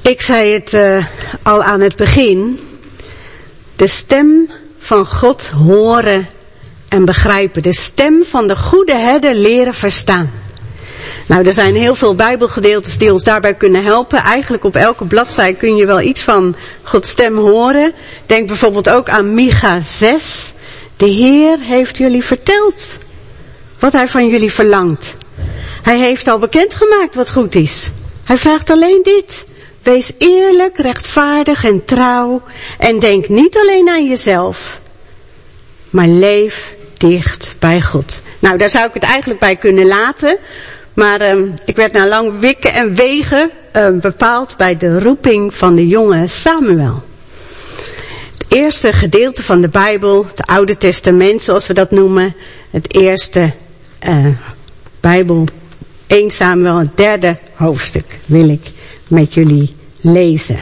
Ik zei het al aan het begin. De stem van God horen en begrijpen. De stem van de goede herder leren verstaan. Nou, er zijn heel veel Bijbelgedeeltes die ons daarbij kunnen helpen. Eigenlijk op elke bladzijde kun je wel iets van Gods stem horen. Denk bijvoorbeeld ook aan Micha 6. De Heer heeft jullie verteld wat hij van jullie verlangt. Hij heeft al bekendgemaakt wat goed is. Hij vraagt alleen dit. Wees eerlijk, rechtvaardig en trouw. En denk niet alleen aan jezelf. Maar leef dicht bij God. Nou, daar zou ik het eigenlijk bij kunnen laten. Maar ik werd na lang wikken en wegen bepaald bij de roeping van de jonge Samuel. Het eerste gedeelte van de Bijbel, het Oude Testament zoals we dat noemen. Het eerste Bijbel, 1 Samuel, het 3e hoofdstuk wil ik met jullie lezen.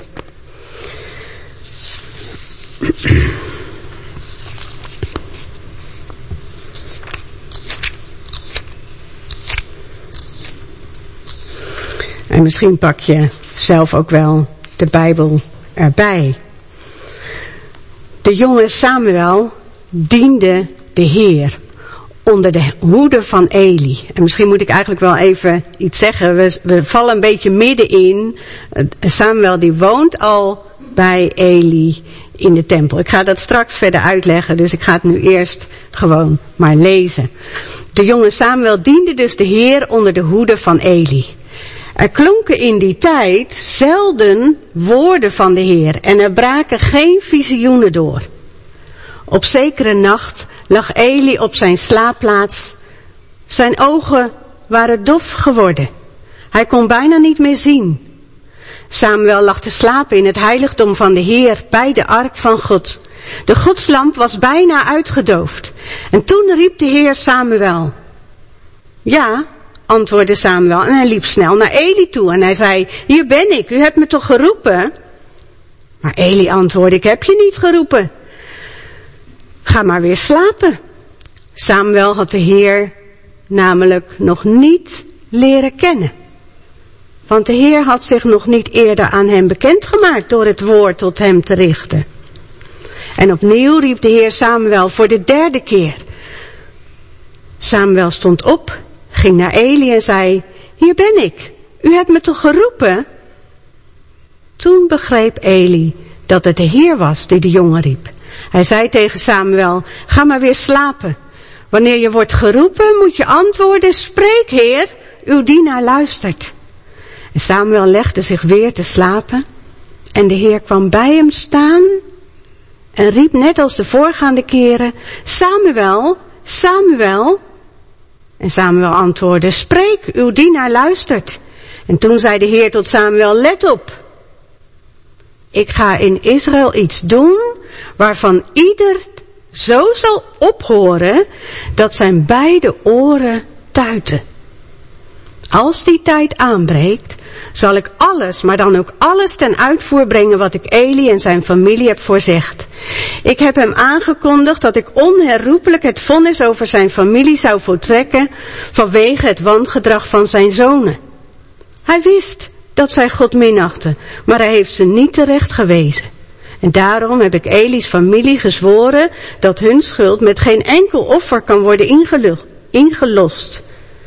En misschien pak je zelf ook wel de Bijbel erbij. De jonge Samuel diende de Heer onder de hoede van Eli. En misschien moet ik eigenlijk wel even iets zeggen. We vallen een beetje middenin. Samuel die woont al bij Eli in de tempel. Ik ga dat straks verder uitleggen, dus ik ga het nu eerst gewoon maar lezen. De jonge Samuel diende dus de Heer onder de hoede van Eli. Er klonken in die tijd zelden woorden van de Heer en er braken geen visioenen door. Op zekere nacht lag Eli op zijn slaapplaats. Zijn ogen waren dof geworden. Hij kon bijna niet meer zien. Samuel lag te slapen in het heiligdom van de Heer bij de ark van God. De godslamp was bijna uitgedoofd. En toen riep de Heer Samuel. Ja, antwoordde Samuel en hij liep snel naar Eli toe en hij zei, hier ben ik, u hebt me toch geroepen? Maar Eli antwoordde, ik heb je niet geroepen. Ga maar weer slapen. Samuel had de Heer namelijk nog niet leren kennen. Want de Heer had zich nog niet eerder aan hem bekendgemaakt door het woord tot hem te richten. En opnieuw riep de Heer Samuel voor de 3e keer. Samuel stond op, ging naar Eli en zei, hier ben ik, u hebt me toch geroepen? Toen begreep Eli dat het de Heer was die de jongen riep. Hij zei tegen Samuel, ga maar weer slapen. Wanneer je wordt geroepen, moet je antwoorden, spreek Heer, uw dienaar luistert. En Samuel legde zich weer te slapen en de Heer kwam bij hem staan en riep net als de voorgaande keren, Samuel, Samuel. En Samuel antwoordde, spreek, uw dienaar luistert. En toen zei de Heer tot Samuel, let op. Ik ga in Israël iets doen waarvan ieder zo zal ophoren dat zijn beide oren tuiten. Als die tijd aanbreekt, zal ik alles, maar dan ook alles ten uitvoer brengen wat ik Eli en zijn familie heb voorzegd. Ik heb hem aangekondigd dat ik onherroepelijk het vonnis over zijn familie zou voltrekken vanwege het wangedrag van zijn zonen. Hij wist dat zij God minachten, maar hij heeft ze niet terecht gewezen. En daarom heb ik Eli's familie gezworen dat hun schuld met geen enkel offer kan worden ingelost.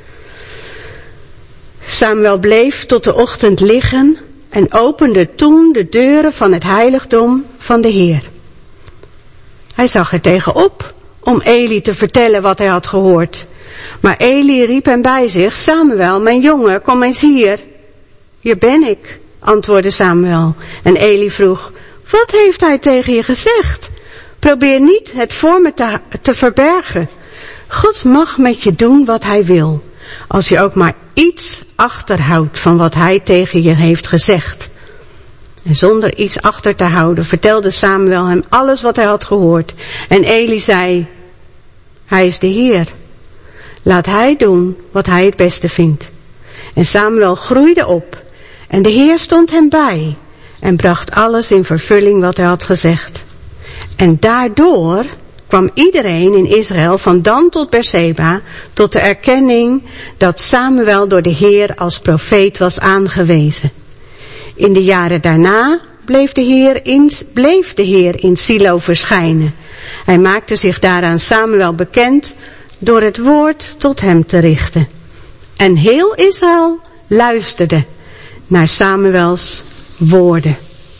Samuel bleef tot de ochtend liggen en opende toen de deuren van het heiligdom van de Heer. Hij zag er tegenop om Eli te vertellen wat hij had gehoord. Maar Eli riep hem bij zich, Samuel, mijn jongen, kom eens hier. Hier ben ik, antwoordde Samuel. En Eli vroeg, wat heeft hij tegen je gezegd? Probeer niet het voor me te verbergen. God mag met je doen wat hij wil, als je ook maar iets achterhoudt van wat hij tegen je heeft gezegd. En zonder iets achter te houden vertelde Samuel hem alles wat hij had gehoord. En Eli zei, hij is de Heer. Laat hij doen wat hij het beste vindt. En Samuel groeide op en de Heer stond hem bij en bracht alles in vervulling wat hij had gezegd. En daardoor kwam iedereen in Israël van Dan tot Beerseba tot de erkenning dat Samuel door de Heer als profeet was aangewezen. In de jaren daarna bleef de Heer in Silo verschijnen. Hij maakte zich daaraan Samuel bekend door het woord tot hem te richten. En heel Israël luisterde naar Samuels woorden.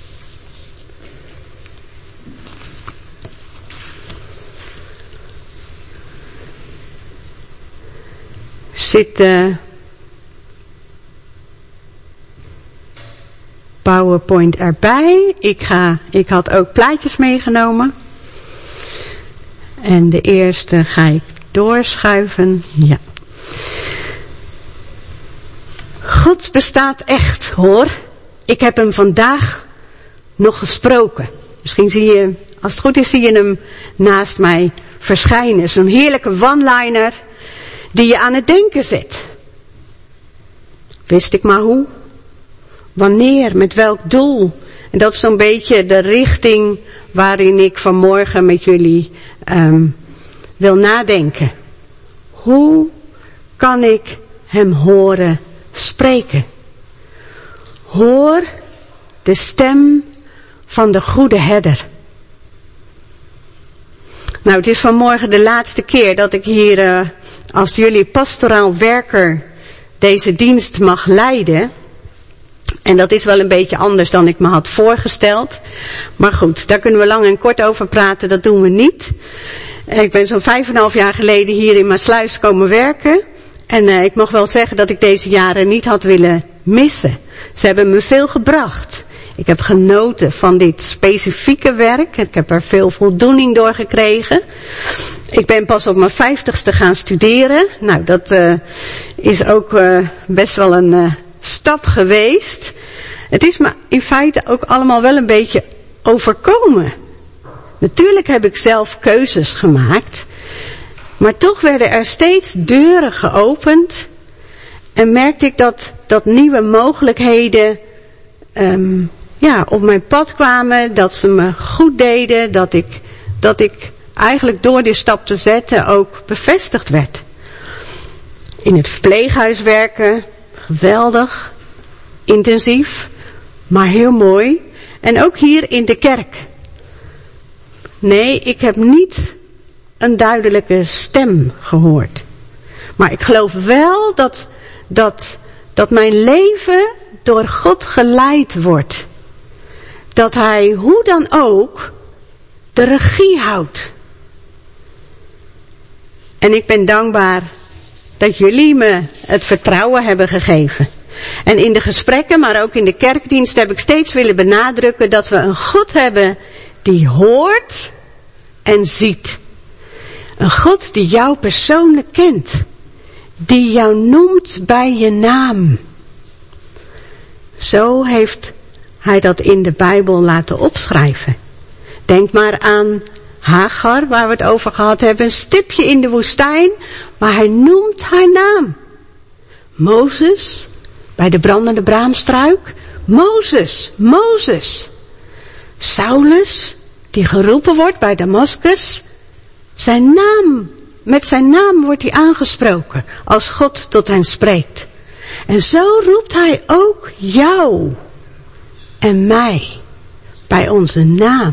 Zit PowerPoint erbij. Ik had ook plaatjes meegenomen. En de eerste ga ik doorschuiven. Ja. God bestaat echt, hoor. Ik heb hem vandaag nog gesproken. Misschien zie je, als het goed is, zie je hem naast mij verschijnen. Zo'n heerlijke one-liner die je aan het denken zet. Wist ik maar hoe? Wanneer? Met welk doel? En dat is zo'n beetje de richting waarin ik vanmorgen met jullie wil nadenken. Hoe kan ik hem horen spreken? Hoor de stem van de goede herder. Nou, het is vanmorgen de laatste keer dat ik hier als jullie pastoraal werker deze dienst mag leiden. En dat is wel een beetje anders dan ik me had voorgesteld. Maar goed, daar kunnen we lang en kort over praten, dat doen we niet. Ik ben zo'n 5,5 jaar geleden hier in Maassluis komen werken. En ik mag wel zeggen dat ik deze jaren niet had willen missen. Ze hebben me veel gebracht. Ik heb genoten van dit specifieke werk. Ik heb er veel voldoening door gekregen. Ik ben pas op mijn 50ste gaan studeren. Nou, dat is ook best wel een stap geweest. Het is me in feite ook allemaal wel een beetje overkomen. Natuurlijk heb ik zelf keuzes gemaakt. Maar toch werden er steeds deuren geopend. En merkte ik dat nieuwe mogelijkheden op mijn pad kwamen. Dat ze me goed deden. Dat ik eigenlijk door die stap te zetten ook bevestigd werd. In het verpleeghuis werken. Geweldig. Intensief. Maar heel mooi. En ook hier in de kerk. Nee, ik heb niet een duidelijke stem gehoord. Maar ik geloof wel dat mijn leven door God geleid wordt. Dat hij hoe dan ook de regie houdt. En ik ben dankbaar dat jullie me het vertrouwen hebben gegeven. En in de gesprekken, maar ook in de kerkdienst heb ik steeds willen benadrukken dat we een God hebben die hoort en ziet. Een God die jou persoonlijk kent. Die jou noemt bij je naam. Zo heeft hij dat in de Bijbel laten opschrijven. Denk maar aan Hagar, waar we het over gehad hebben. Een stipje in de woestijn, maar hij noemt haar naam. Mozes, bij de brandende braamstruik. Mozes, Mozes. Saulus, die geroepen wordt bij Damascus. Met zijn naam wordt hij aangesproken als God tot hen spreekt. En zo roept hij ook jou en mij bij onze naam.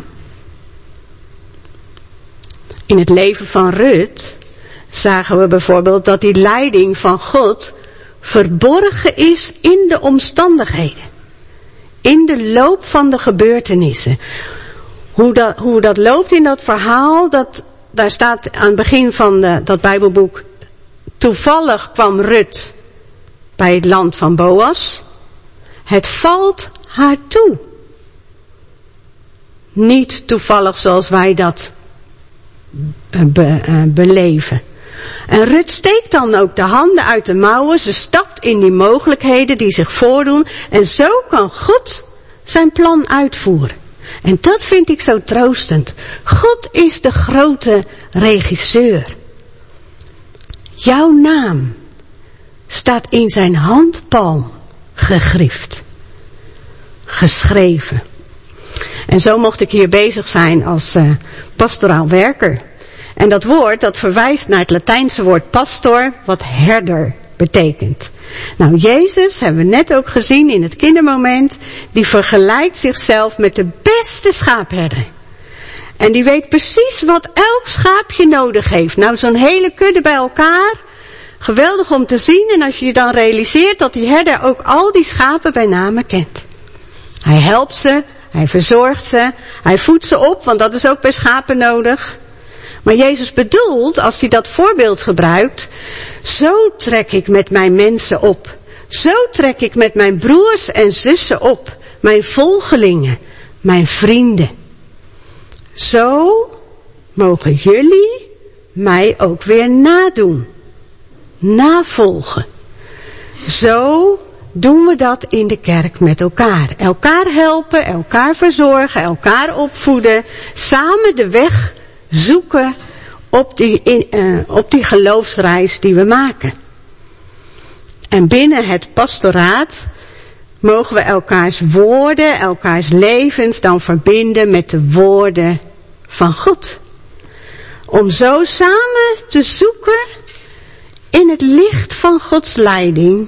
In het leven van Rut zagen we bijvoorbeeld dat die leiding van God verborgen is in de omstandigheden. In de loop van de gebeurtenissen. Hoe dat loopt in dat verhaal, daar staat aan het begin van dat Bijbelboek. Toevallig kwam Rut bij het land van Boas. Het valt haar toe. Niet toevallig zoals wij dat beleven. En Rut steekt dan ook de handen uit de mouwen. Ze stapt in die mogelijkheden die zich voordoen. En zo kan God zijn plan uitvoeren. En dat vind ik zo troostend. God is de grote regisseur. Jouw naam staat in zijn handpalm gegrift. Geschreven. En zo mocht ik hier bezig zijn als pastoraal werker. En dat woord, dat verwijst naar het Latijnse woord pastor, wat herder betekent. Nou, Jezus, hebben we net ook gezien in het kindermoment, die vergelijkt zichzelf met de beste schaapherder. En die weet precies wat elk schaapje nodig heeft. Nou, zo'n hele kudde bij elkaar, geweldig om te zien. En als je je dan realiseert dat die herder ook al die schapen bij name kent. Hij helpt ze, hij verzorgt ze, hij voedt ze op, want dat is ook bij schapen nodig. Maar Jezus bedoelt, als hij dat voorbeeld gebruikt, zo trek ik met mijn mensen op. Zo trek ik met mijn broers en zussen op. Mijn volgelingen, mijn vrienden. Zo mogen jullie mij ook weer nadoen. Navolgen. Zo doen we dat in de kerk met elkaar. Elkaar helpen, elkaar verzorgen, elkaar opvoeden. Samen de weg zoeken op die geloofsreis die we maken. En binnen het pastoraat mogen we elkaars woorden, elkaars levens dan verbinden met de woorden van God. Om zo samen te zoeken in het licht van Gods leiding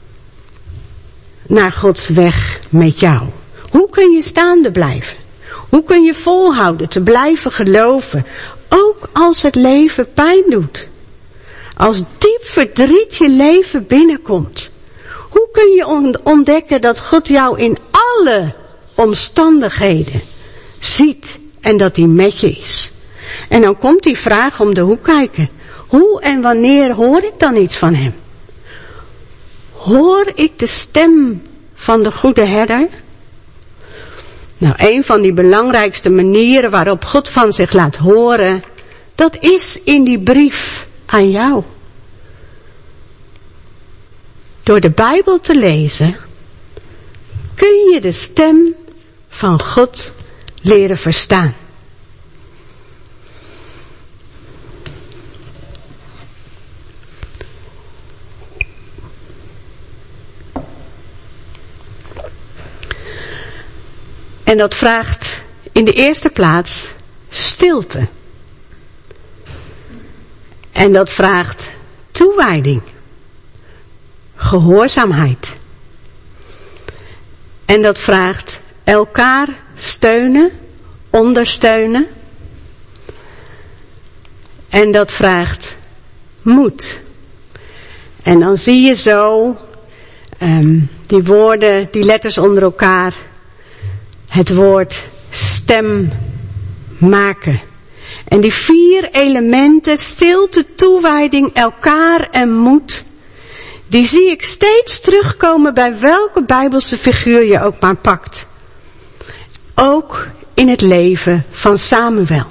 naar Gods weg met jou. Hoe kun je staande blijven? Hoe kun je volhouden te blijven geloven, ook als het leven pijn doet? Als diep verdriet je leven binnenkomt. Hoe kun je ontdekken dat God jou in alle omstandigheden ziet en dat hij met je is? En dan komt die vraag om de hoek kijken. Hoe en wanneer hoor ik dan iets van hem? Hoor ik de stem van de goede herder? Nou, een van die belangrijkste manieren waarop God van zich laat horen, dat is in die brief aan jou. Door de Bijbel te lezen, kun je de stem van God leren verstaan. En dat vraagt in de eerste plaats stilte. En dat vraagt toewijding. Gehoorzaamheid. En dat vraagt elkaar steunen, ondersteunen. En dat vraagt moed. En dan zie je zo die woorden, die letters onder elkaar. Het woord stem maken. En die 4 elementen, stilte, toewijding, elkaar en moed, die zie ik steeds terugkomen bij welke Bijbelse figuur je ook maar pakt. Ook in het leven van Samuel.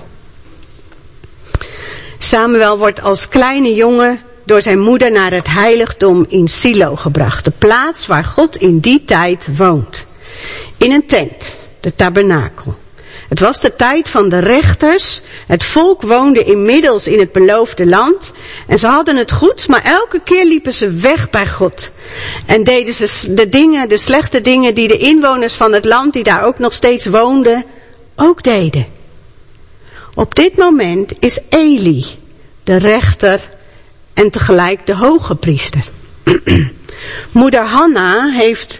Samuel wordt als kleine jongen door zijn moeder naar het heiligdom in Silo gebracht. De plaats waar God in die tijd woont. In een tent, de tabernakel. Het was de tijd van de rechters. Het volk woonde inmiddels in het beloofde land. En ze hadden het goed, maar elke keer liepen ze weg bij God. En deden ze de slechte dingen die de inwoners van het land, die daar ook nog steeds woonden, ook deden. Op dit moment is Eli de rechter en tegelijk de hoge priester. Moeder Hanna heeft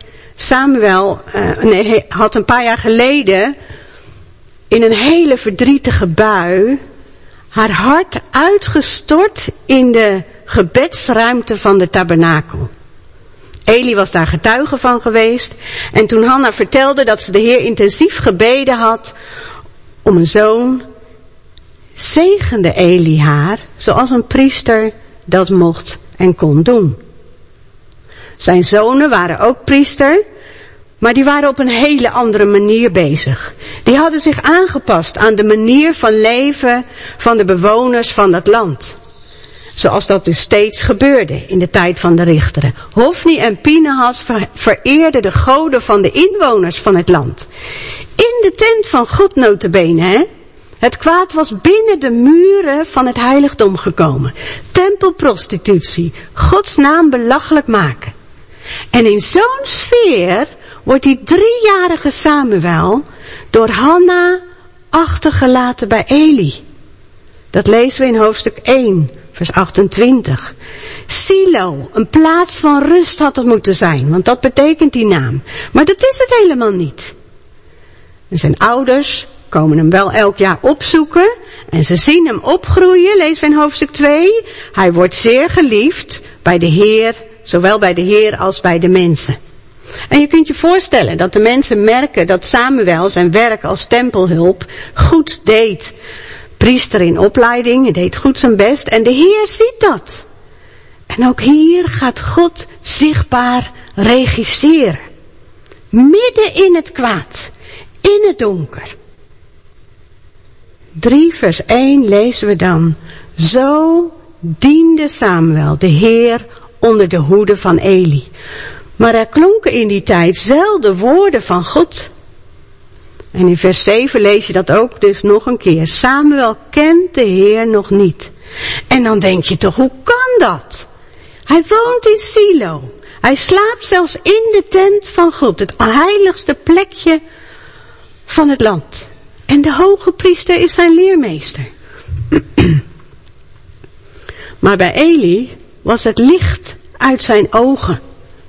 had een paar jaar geleden in een hele verdrietige bui haar hart uitgestort in de gebedsruimte van de tabernakel. Eli was daar getuige van geweest. En toen Hanna vertelde dat ze de Heer intensief gebeden had om een zoon, zegende Eli haar zoals een priester dat mocht en kon doen. Zijn zonen waren ook priester, maar die waren op een hele andere manier bezig. Die hadden zich aangepast aan de manier van leven van de bewoners van dat land. Zoals dat dus steeds gebeurde in de tijd van de richteren. Hofni en Pinehas vereerden de goden van de inwoners van het land. In de tent van God nota bene, hè? Het kwaad was binnen de muren van het heiligdom gekomen. Tempelprostitutie, Gods naam belachelijk maken. En in zo'n sfeer wordt die 3-jarige Samuel door Hanna achtergelaten bij Eli. Dat lezen we in hoofdstuk 1, vers 28. Silo, een plaats van rust had het moeten zijn, want dat betekent die naam. Maar dat is het helemaal niet. En zijn ouders komen hem wel elk jaar opzoeken en ze zien hem opgroeien, lezen we in hoofdstuk 2. Hij wordt zeer geliefd bij de Heer, zowel bij de Heer als bij de mensen. En je kunt je voorstellen dat de mensen merken dat Samuel zijn werk als tempelhulp goed deed. Priester in opleiding, hij deed goed zijn best en de Heer ziet dat. En ook hier gaat God zichtbaar regisseren. Midden in het kwaad, in het donker. 3 vers 1 lezen we dan. Zo diende Samuel de Heer onder de hoede van Eli. Maar er klonken in die tijd zelden woorden van God. En in vers 7 lees je dat ook dus nog een keer. Samuel kent de Heer nog niet. En dan denk je toch, hoe kan dat? Hij woont in Silo. Hij slaapt zelfs in de tent van God. Het heiligste plekje van het land. En de hoge priester is zijn leermeester. Maar bij Eli was het licht uit zijn ogen.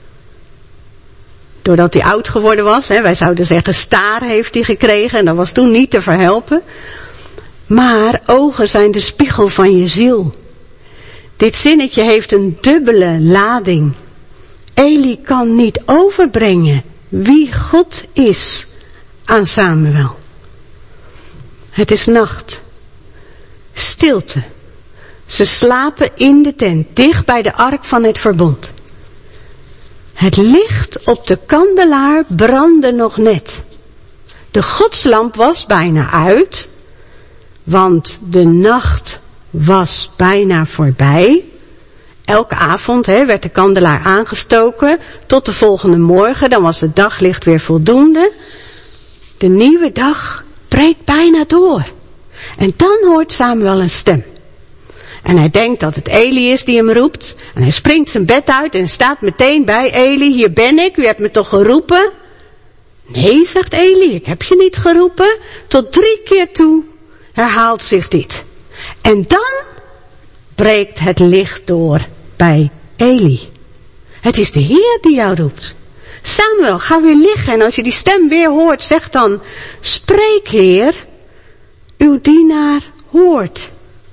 Doordat hij oud geworden was, wij zouden zeggen staar heeft hij gekregen en dat was toen niet te verhelpen. Maar ogen zijn de spiegel van je ziel. Dit zinnetje heeft een dubbele lading. Eli kan niet overbrengen wie God is aan Samuel. Het is nacht. Stilte. Ze slapen in de tent, dicht bij de ark van het verbond. Het licht op de kandelaar brandde nog net. De godslamp was bijna uit, want de nacht was bijna voorbij. Elke avond werd de kandelaar aangestoken tot de volgende morgen, dan was het daglicht weer voldoende. De nieuwe dag breekt bijna door. En dan hoort Samuel een stem. En hij denkt dat het Eli is die hem roept. En hij springt zijn bed uit en staat meteen bij Eli. Hier ben ik, u hebt me toch geroepen? Nee, zegt Eli, ik heb je niet geroepen. Tot 3 keer toe herhaalt zich dit. En dan breekt het licht door bij Eli. Het is de Heer die jou roept. Samuel, ga weer liggen. En als je die stem weer hoort, zeg dan, spreek Heer, uw dienaar hoort.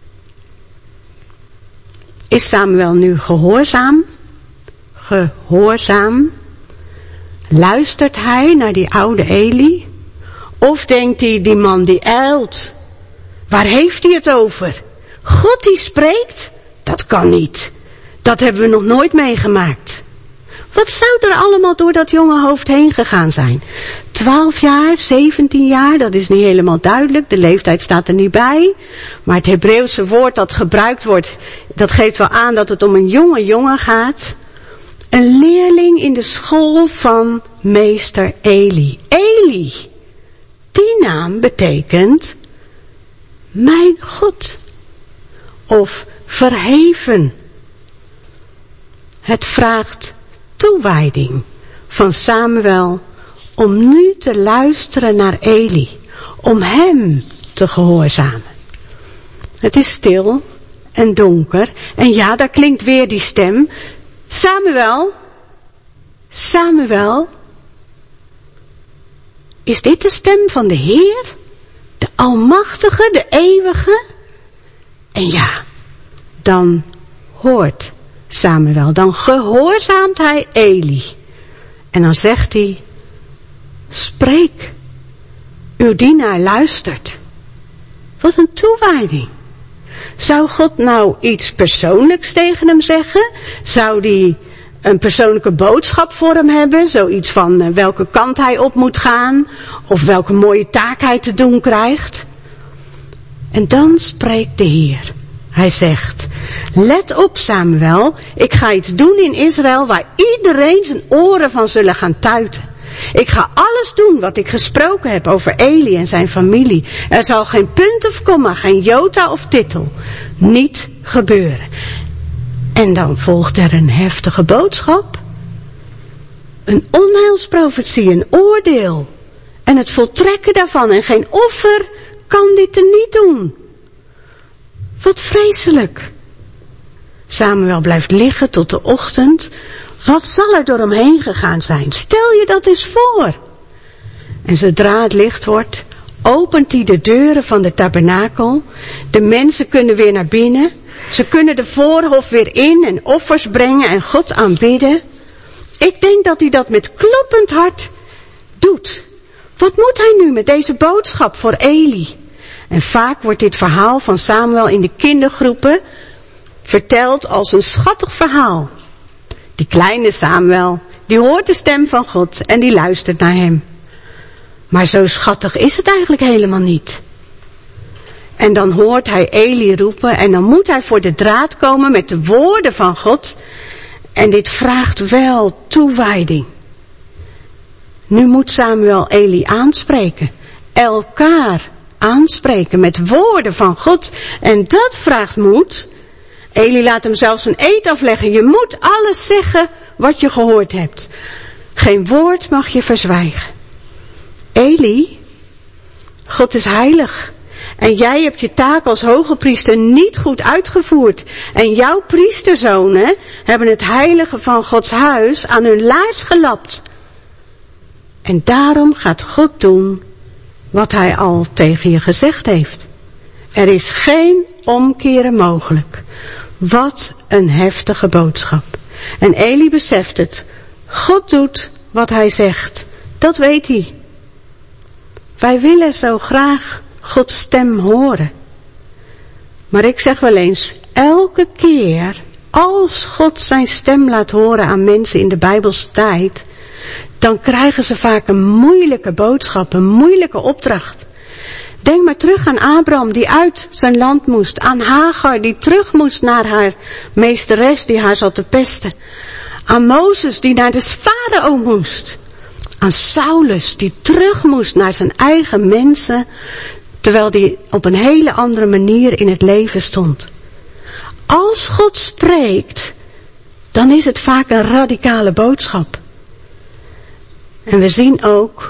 Is Samuel nu gehoorzaam? Gehoorzaam? Luistert hij naar die oude Eli? Of denkt hij, die man die ijlt, waar heeft hij het over? God die spreekt? Dat kan niet. Dat hebben we nog nooit meegemaakt. Wat zou er allemaal door dat jonge hoofd heen gegaan zijn? 12 jaar, 17 jaar, dat is niet helemaal duidelijk. De leeftijd staat er niet bij. Maar het Hebreeuwse woord dat gebruikt wordt, dat geeft wel aan dat het om een jonge jongen gaat. Een leerling in de school van meester Eli. Eli, die naam betekent mijn God. Of verheven. Het vraagt toewijding van Samuel om nu te luisteren naar Eli. Om hem te gehoorzamen. Het is stil en donker. En ja, daar klinkt weer die stem. Samuel, Samuel. Is dit de stem van de Heer? De Almachtige, de Eeuwige? En ja, dan hoort Samuel, dan gehoorzaamt hij Eli. En dan zegt hij, spreek, uw dienaar luistert. Wat een toewijding. Zou God nou iets persoonlijks tegen hem zeggen? Zou die een persoonlijke boodschap voor hem hebben? Zoiets van welke kant hij op moet gaan? Of welke mooie taak hij te doen krijgt? En dan spreekt de Heer. Hij zegt, let op Samuel, ik ga iets doen in Israël waar iedereen zijn oren van zullen gaan tuiten. Ik ga alles doen wat ik gesproken heb over Eli en zijn familie. Er zal geen punt of komma, geen jota of titel niet gebeuren. En dan volgt er een heftige boodschap. Een onheilsprofetie, een oordeel. En het voltrekken daarvan. En geen offer kan dit er niet doen. Wat vreselijk. Samuel blijft liggen tot de ochtend. Wat zal er door hem heen gegaan zijn? Stel je dat eens voor. En zodra het licht wordt, opent hij de deuren van de tabernakel. De mensen kunnen weer naar binnen. Ze kunnen de voorhof weer in en offers brengen en God aanbidden. Ik denk dat hij dat met kloppend hart doet. Wat moet hij nu met deze boodschap voor Eli? En vaak wordt dit verhaal van Samuel in de kindergroepen verteld als een schattig verhaal. Die kleine Samuel, die hoort de stem van God en die luistert naar hem. Maar zo schattig is het eigenlijk helemaal niet. En dan hoort hij Eli roepen en dan moet hij voor de draad komen met de woorden van God. En dit vraagt wel toewijding. Nu moet Samuel Eli aanspreken. Elkaar aanspreken met woorden van God. En dat vraagt moed. Eli laat hem zelfs een eed afleggen. Je moet alles zeggen wat je gehoord hebt. Geen woord mag je verzwijgen. Eli, God is heilig. En jij hebt je taak als hoge priester niet goed uitgevoerd. En jouw priesterzonen hebben het heilige van Gods huis aan hun laars gelapt. En daarom gaat God doen wat hij al tegen je gezegd heeft. Er is geen omkeren mogelijk. Wat een heftige boodschap. En Eli beseft het. God doet wat hij zegt. Dat weet hij. Wij willen zo graag Gods stem horen. Maar ik zeg wel eens, elke keer als God zijn stem laat horen aan mensen in de Bijbelse tijd, dan krijgen ze vaak een moeilijke boodschap, een moeilijke opdracht. Denk maar terug aan Abraham die uit zijn land moest, aan Hagar die terug moest naar haar meesteres die haar zat te pesten, aan Mozes die naar de farao moest, aan Saulus die terug moest naar zijn eigen mensen, terwijl die op een hele andere manier in het leven stond. Als God spreekt, dan is het vaak een radicale boodschap. En we zien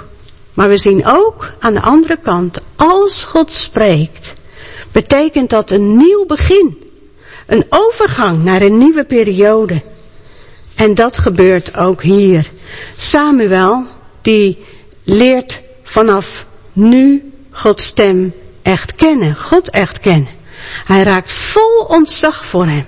ook aan de andere kant, als God spreekt, betekent dat een nieuw begin. Een overgang naar een nieuwe periode. En dat gebeurt ook hier. Samuel, die leert vanaf nu Gods stem echt kennen. God echt kennen. Hij raakt vol ontzag voor hem.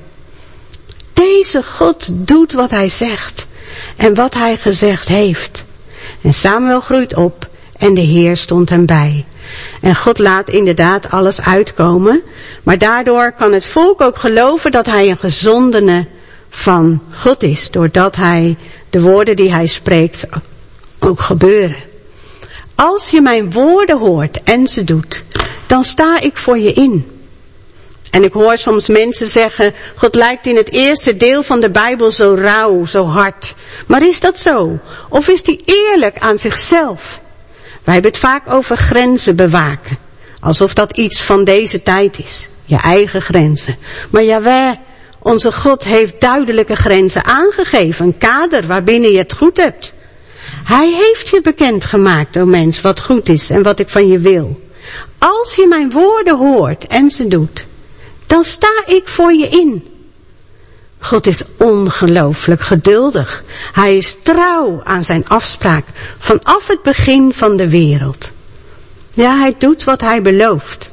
Deze God doet wat hij zegt. En wat hij gezegd heeft. En Samuel groeit op. En de Heer stond hem bij. En God laat inderdaad alles uitkomen. Maar daardoor kan het volk ook geloven dat hij een gezondene van God is. Doordat hij de woorden die hij spreekt ook gebeuren. Als je mijn woorden hoort en ze doet, dan sta ik voor je in. En ik hoor soms mensen zeggen, God lijkt in het eerste deel van de Bijbel zo rauw, zo hard. Maar is dat zo? Of is hij eerlijk aan zichzelf? Wij hebben het vaak over grenzen bewaken. Alsof dat iets van deze tijd is. Je eigen grenzen. Maar Jahweh, onze God, heeft duidelijke grenzen aangegeven. Een kader waarbinnen je het goed hebt. Hij heeft je bekendgemaakt, o mens, wat goed is en wat ik van je wil. Als je mijn woorden hoort en ze doet, dan sta ik voor je in. God is ongelooflijk geduldig. Hij is trouw aan zijn afspraak vanaf het begin van de wereld. Ja, hij doet wat hij belooft.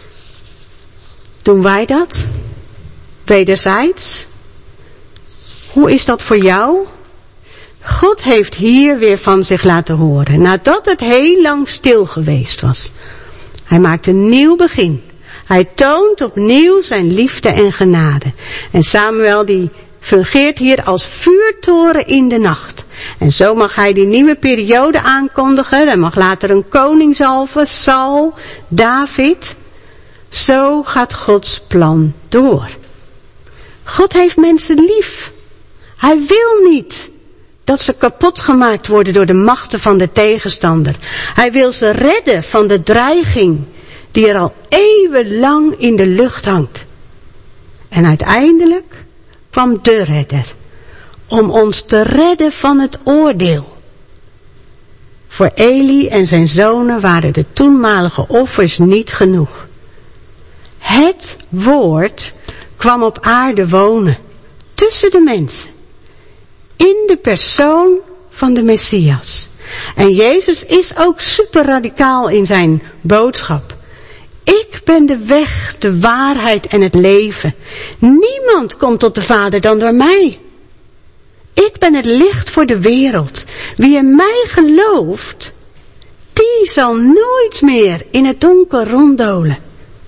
Doen wij dat? Wederzijds? Hoe is dat voor jou? God heeft hier weer van zich laten horen, nadat het heel lang stil geweest was. Hij maakt een nieuw begin. Hij toont opnieuw zijn liefde en genade. En Samuel die fungeert hier als vuurtoren in de nacht. En zo mag hij die nieuwe periode aankondigen. Er mag later een koning zalven, Saul, David. Zo gaat Gods plan door. God heeft mensen lief. Hij wil niet dat ze kapot gemaakt worden door de machten van de tegenstander. Hij wil ze redden van de dreiging die er al eeuwenlang in de lucht hangt. En uiteindelijk kwam de redder, om ons te redden van het oordeel. Voor Eli en zijn zonen waren de toenmalige offers niet genoeg. Het woord kwam op aarde wonen, tussen de mensen, in de persoon van de Messias. En Jezus is ook super radicaal in zijn boodschap. Ik ben de weg, de waarheid en het leven. Niemand komt tot de Vader dan door mij. Ik ben het licht voor de wereld. Wie in mij gelooft, die zal nooit meer in het donker ronddolen.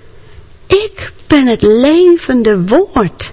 Ik ben het levende woord.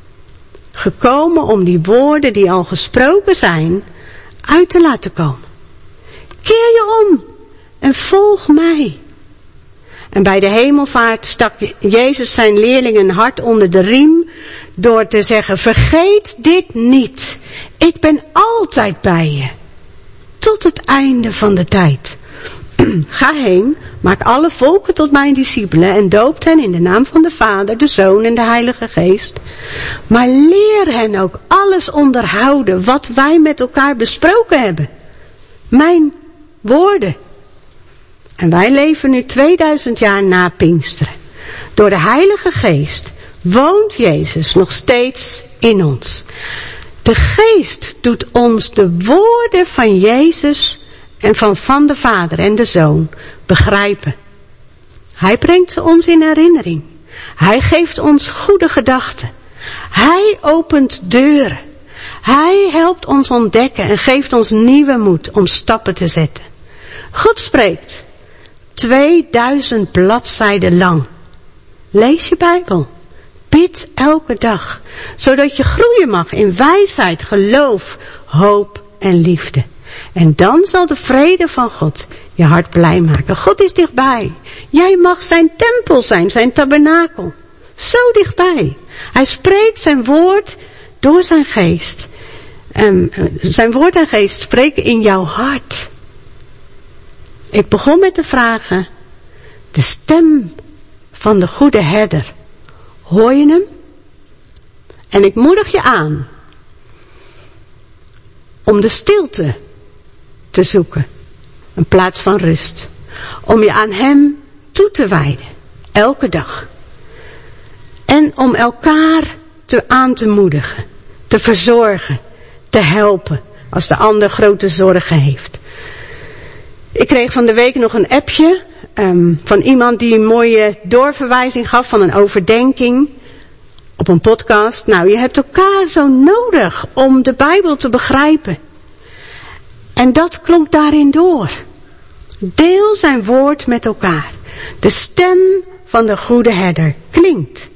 Gekomen om die woorden die al gesproken zijn, uit te laten komen. Keer je om en volg mij. En bij de hemelvaart stak Jezus zijn leerlingen een hart onder de riem door te zeggen, vergeet dit niet. Ik ben altijd bij je. Tot het einde van de tijd. Ga heen, maak alle volken tot mijn discipelen en doopt hen in de naam van de Vader, de Zoon en de Heilige Geest. Maar leer hen ook alles onderhouden wat wij met elkaar besproken hebben. Mijn woorden. En wij leven nu 2000 jaar na Pinksteren. Door de Heilige Geest woont Jezus nog steeds in ons. De Geest doet ons de woorden van Jezus en van de Vader en de Zoon begrijpen. Hij brengt ze ons in herinnering. Hij geeft ons goede gedachten. Hij opent deuren. Hij helpt ons ontdekken en geeft ons nieuwe moed om stappen te zetten. God spreekt 2000 bladzijden lang. Lees je Bijbel. Bid elke dag, zodat je groeien mag in wijsheid, geloof, hoop en liefde. En dan zal de vrede van God je hart blij maken. God is dichtbij. Jij mag zijn tempel zijn, zijn tabernakel. Zo dichtbij. Hij spreekt zijn woord door zijn geest. Zijn woord en geest spreken in jouw hart. Ik begon met de vragen. De stem van de goede herder. Hoor je hem? En ik moedig je aan om de stilte te zoeken. Een plaats van rust. Om je aan hem toe te wijden. Elke dag. En om elkaar aan te moedigen. Te verzorgen. Te helpen. Als de ander grote zorgen heeft. Ik kreeg van de week nog een appje. Van iemand die een mooie doorverwijzing gaf van een overdenking. Op een podcast. Nou, je hebt elkaar zo nodig om de Bijbel te begrijpen. En dat klonk daarin door. Deel zijn woord met elkaar. De stem van de goede herder klinkt.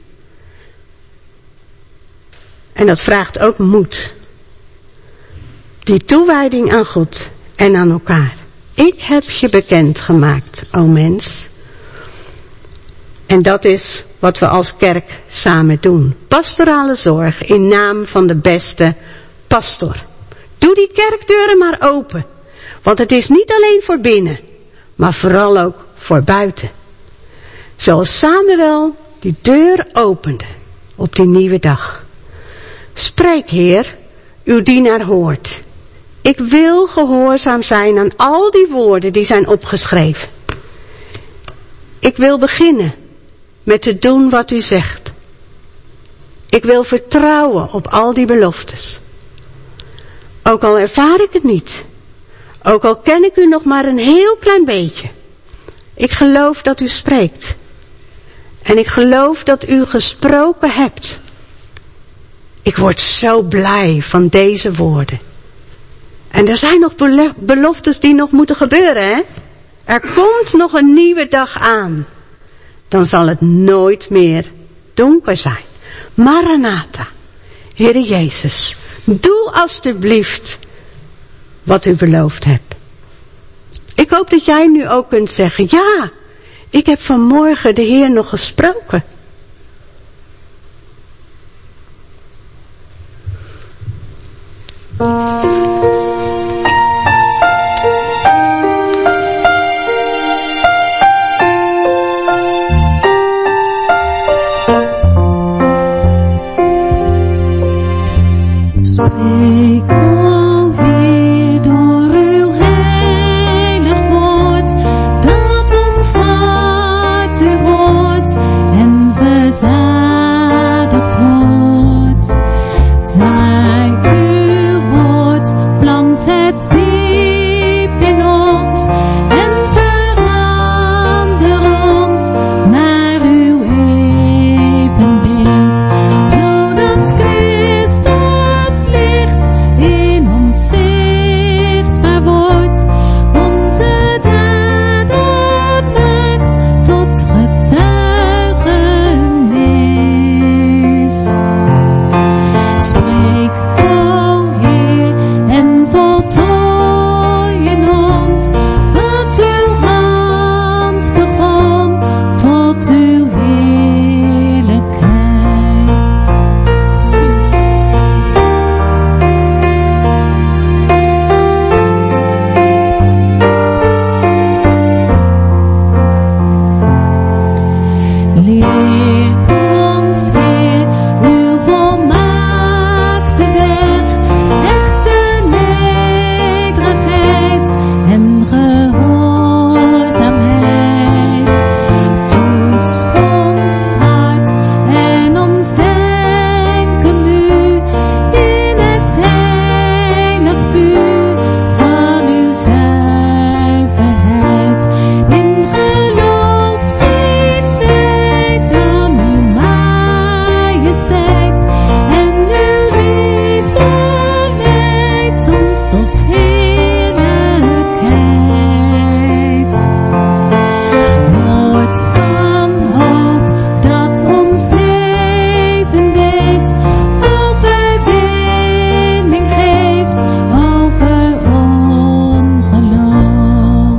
En dat vraagt ook moed. Die toewijding aan God en aan elkaar. Ik heb je bekendgemaakt, o mens. En dat is wat we als kerk samen doen. Pastorale zorg in naam van de beste pastor. Doe die kerkdeuren maar open. Want het is niet alleen voor binnen, maar vooral ook voor buiten. Zoals Samuel die deur opende op die nieuwe dag. Spreek, Heer, uw dienaar hoort. Ik wil gehoorzaam zijn aan al die woorden die zijn opgeschreven. Ik wil beginnen met te doen wat u zegt. Ik wil vertrouwen op al die beloftes. Ook al ervaar ik het niet. Ook al ken ik u nog maar een heel klein beetje. Ik geloof dat u spreekt. En ik geloof dat u gesproken hebt. Ik word zo blij van deze woorden. En er zijn nog beloftes die nog moeten gebeuren, hè? Er komt nog een nieuwe dag aan. Dan zal het nooit meer donker zijn. Maranatha, Heere Jezus, doe alstublieft wat u beloofd hebt. Ik hoop dat jij nu ook kunt zeggen, ja, ik heb vanmorgen de Heer nog gesproken. Spreek, o Heer, door uw heilig woord, dat ons hart u hoort en verzadigt het diep in ons en verander ons naar uw evenbeeld, zodat Christus licht in ons zichtbaar wordt, onze daden maakt tot getuigenis. Spreek, o Heer, en voltooi in ons wat uw hand begon tot uw heerlijkheid. Leer ons, Heer, uw volmaakte weg, echte nederigheid en gehoorzaamheid. Toets ons hart en ons denken nu in het heilig vuur van uw zuiverheid. In geloof zien wij dan uw majesteit en uw liefde leidt ons tot heerlijkheid. Woord van hoop dat ons leven deed, overwinning geeft over ongeloof.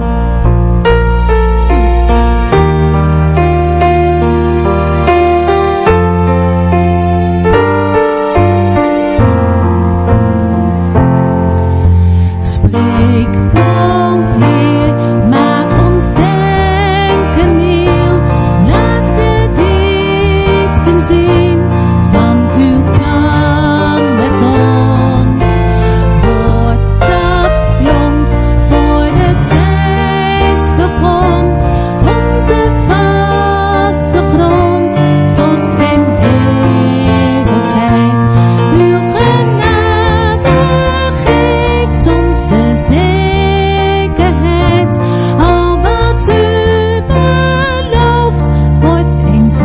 Spreek, o Heer, maak ons denken nieuw, laat de diepten zien van uw plan met ons. Woord dat klonk voor de tijd begon, onze vaste grond tot in eeuwigheid. Uw genade geeft ons de zekerheid, al wat u belooft wordt eens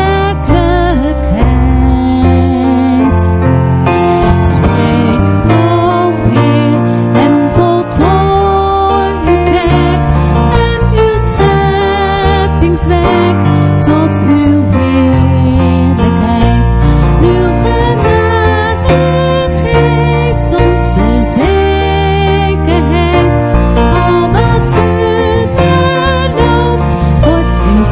werkelijkheid. Spreek, o Heer, en voltooi uw kerk en uw scheppingswerk tot uw heerlijkheid. Uw genade geeft ons de zekerheid, al wat u belooft wordt eens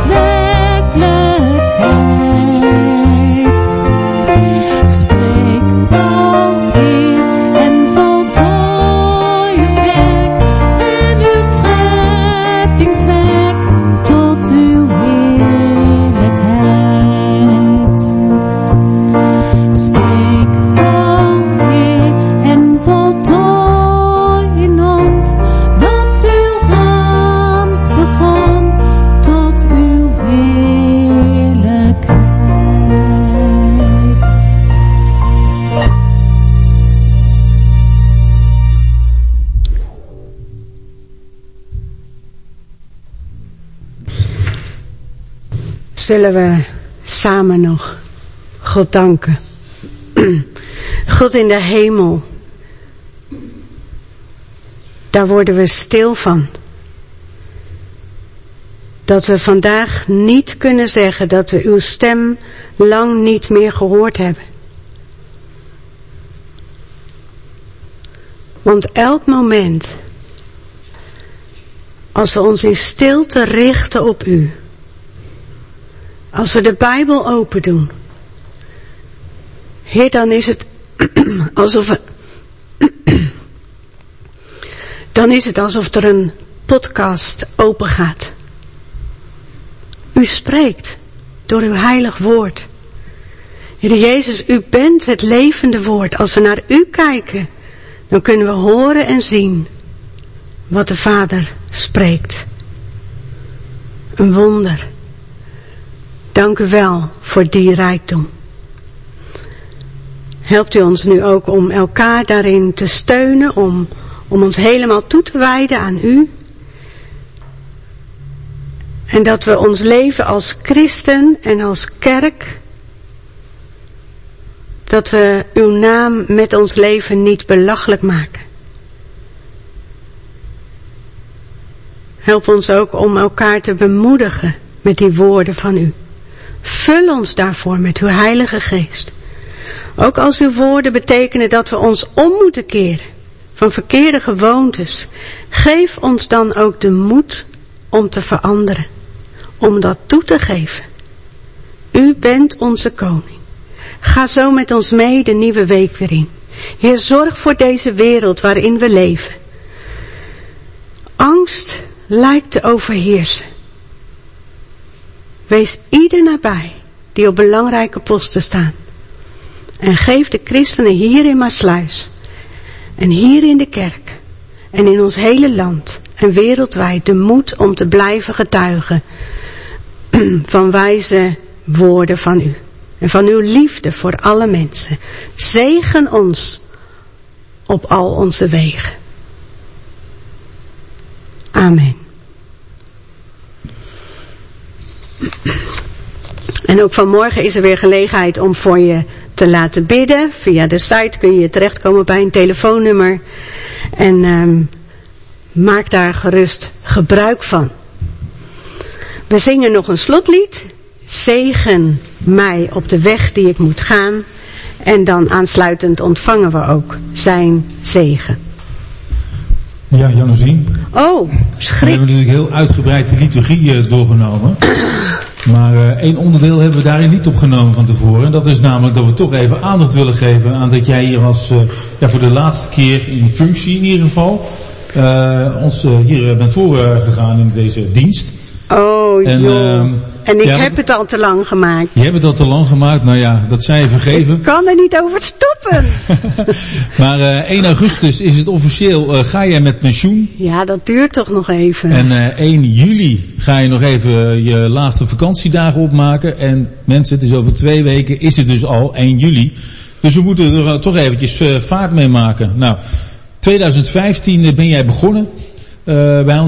werkelijkheid. Spreek, o Heer, en voltooi uw werk en uw scheppingswerk tot uw heerlijkheid. Spreek, o Heer, en voltooi in ons wat uw hand begon tot uw heerlijkheid. Zullen we samen nog God danken. God in de hemel. Daar worden we stil van. Dat we vandaag niet kunnen zeggen dat we uw stem lang niet meer gehoord hebben. Want elk moment, als we ons in stilte richten op u, als we de Bijbel open doen, Heer, dan is het alsof er een podcast open gaat. U spreekt door uw heilig woord. Heer Jezus, u bent het levende woord. Als we naar u kijken, dan kunnen we horen en zien wat de Vader spreekt. Een wonder. Dank u wel voor die rijkdom. Helpt u ons nu ook om elkaar daarin te steunen, om Om ons helemaal toe te wijden aan u. En dat we ons leven als christen en als kerk, dat we uw naam met ons leven niet belachelijk maken. Help ons ook om elkaar te bemoedigen met die woorden van u. Vul ons daarvoor met uw Heilige Geest. Ook als uw woorden betekenen dat we ons om moeten keren van verkeerde gewoontes. Geef ons dan ook de moed om te veranderen. Om dat toe te geven. U bent onze koning. Ga zo met ons mee de nieuwe week weer in. Heer, zorg voor deze wereld waarin we leven. Angst lijkt te overheersen. Wees ieder nabij die op belangrijke posten staan. En geef de christenen hier in Maassluis en hier in de kerk en in ons hele land en wereldwijd de moed om te blijven getuigen van wijze woorden van u. En van uw liefde voor alle mensen. Zegen ons op al onze wegen. Amen. En ook vanmorgen is er weer gelegenheid om voor je te laten bidden. Via de site kun je terechtkomen bij een telefoonnummer. En maak daar gerust gebruik van. We zingen nog een slotlied. Zegen mij op de weg die ik moet gaan. En dan aansluitend ontvangen we ook zijn zegen. Ja, Jannesien. Oh, schrik. We hebben natuurlijk heel uitgebreid de liturgie doorgenomen. Maar één onderdeel hebben we daarin niet opgenomen van tevoren. En dat is namelijk dat we toch even aandacht willen geven aan dat jij hier als, voor de laatste keer in functie in ieder geval, ons hier bent voorgegaan in deze dienst. Oh joh. En ik heb het al te lang gemaakt. Je hebt het al te lang gemaakt, nou ja, dat zij je vergeven. Ik kan er niet over stoppen. Maar 1 augustus is het officieel, ga jij met pensioen. Ja, dat duurt toch nog even. En 1 juli ga je nog even je laatste vakantiedagen opmaken. En mensen, het is over 2 weken, is het dus al 1 juli. Dus we moeten er toch eventjes vaart mee maken. Nou, 2015 ben jij begonnen bij ons.